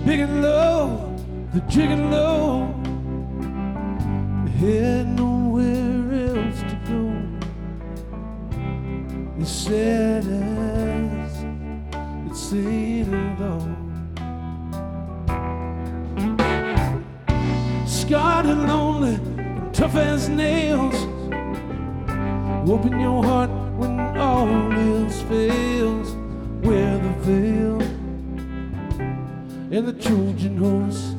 picking low, the jigging low. Had nowhere else to go. It's sad as it's sailed on. Scarred and lonely, and tough as nails. Open your heart when all else fails. Wear the veil and the Trojan horse